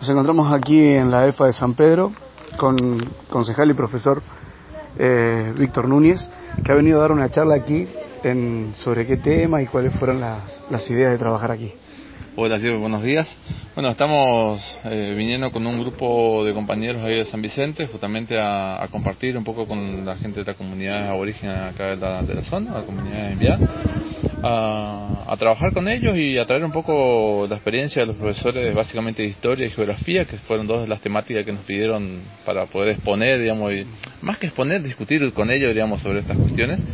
Nos encontramos aquí en la EFA de San Pedro con concejal y profesor Víctor Núñez, que ha venido a dar una charla aquí sobre qué tema y cuáles fueron las ideas de trabajar aquí. Hola, Silvio, buenos días. Bueno, estamos viniendo con un grupo de compañeros ahí de San Vicente, justamente a compartir un poco con la gente de la comunidad aborigen acá de la zona, la comunidad enviada, a trabajar con ellos y a traer un poco la experiencia de los profesores, básicamente de historia y geografía, que fueron dos de las temáticas que nos pidieron para poder exponer, digamos, y más que exponer, discutir con ellos, digamos, sobre estas cuestiones.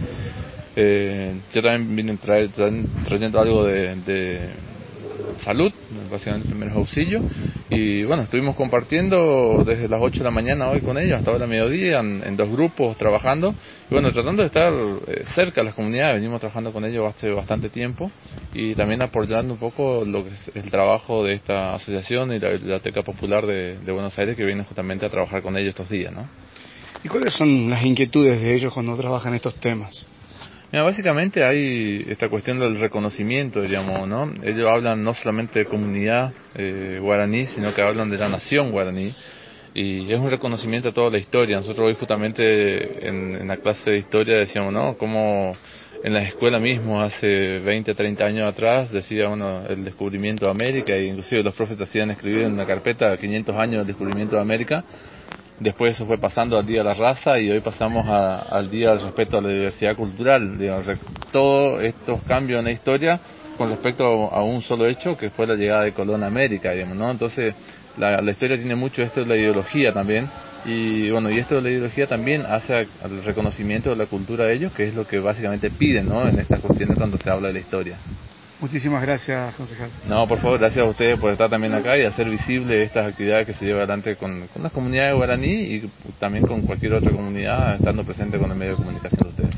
Yo también vine trayendo algo de salud, básicamente primeros auxilios, y bueno, estuvimos compartiendo desde las 8 de la mañana hoy con ellos hasta ahora mediodía en dos grupos trabajando, y bueno, tratando de estar cerca de las comunidades. Venimos trabajando con ellos hace bastante tiempo y también apoyando un poco lo que es el trabajo de esta asociación y la Biblioteca Popular de Buenos Aires, que viene justamente a trabajar con ellos estos días, ¿no? ¿Y cuáles son las inquietudes de ellos cuando trabajan estos temas? Mira, básicamente hay esta cuestión del reconocimiento, digamos, ¿no? Ellos hablan no solamente de comunidad guaraní, sino que hablan de la nación guaraní, y es un reconocimiento a toda la historia. Nosotros hoy justamente en la clase de historia decíamos, ¿no?, como en la escuela mismo hace 20, 30 años atrás decía uno el descubrimiento de América, e inclusive los profes hacían escribir en una carpeta 500 años del descubrimiento de América. Después eso fue pasando al Día de la Raza y hoy pasamos al Día del Respeto a la Diversidad Cultural. Digamos, todos estos cambios en la historia con respecto a un solo hecho, que fue la llegada de Colón a América, digamos, ¿no? Entonces la historia tiene mucho esto de la ideología también, y bueno, y esto de la ideología también hace al reconocimiento de la cultura de ellos, que es lo que básicamente piden, ¿no?, en estas cuestiones cuando se habla de la historia. Muchísimas gracias, concejal. No, por favor, gracias a ustedes por estar también acá y hacer visible estas actividades que se llevan adelante con las comunidades guaraní y también con cualquier otra comunidad, estando presente con el medio de comunicación de ustedes.